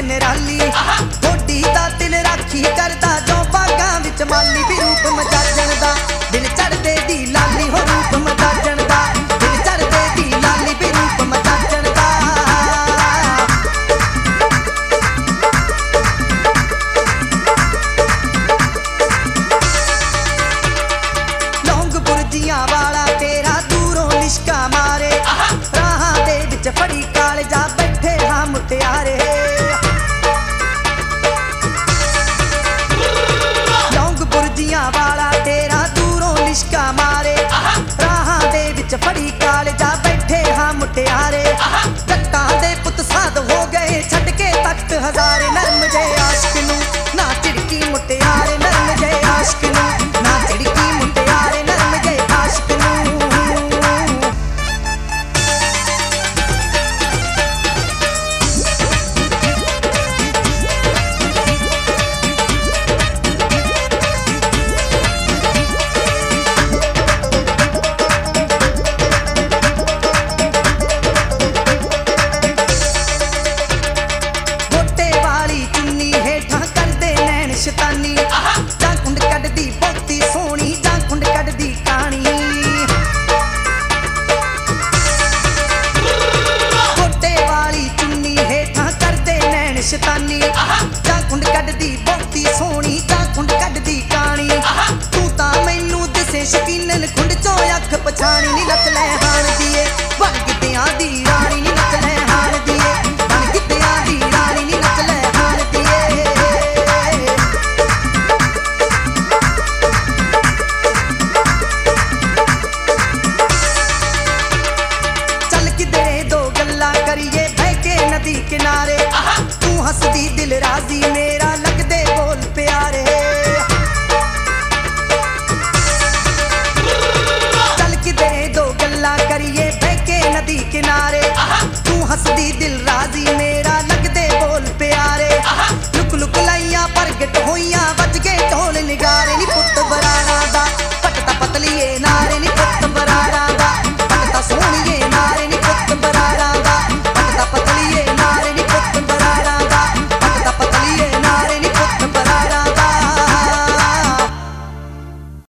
निराली होडी दा दिल राखी करदा जो बागां विच माली भी रूप मजाजण दा दिल चढ़दे दी लाली हो रूप मजाजण दा दिल चढ़दे दी लाली भी रूप मजाजण दा लौंग बुरजियां वाला तेरा दूरों लिशका मारे राहां दे विच फड़ी कालजा बैठे हां मुटियारे लौंग बुरजियां वाला तेरा दूरों लिशका मारे राहां दे विच फड़ी कालजा बैठे हां मुटियारे जट्टां दे पुत साध हो गए छड्ड के तख्त हज़ारे नरम जे आशिक नूं ना झिड़की मुटियारे नरम जे आशिक नूं ना झिड़की मुटियारे नरम जे आशिक नूं शैतानी जां कुंड कड्डदी बहुती सोहनी जां कुंड कड्डदी काणी गोटे वाली चुन्नी हेठां करदे नैन शैतानी जां कुंड कड्डदी बहुती सोहनी जां कुंड कड्डदी काणी तू तां मैनू दिसे शकीनन खुंड चों अख पछाणी नी लत ले हाण दीए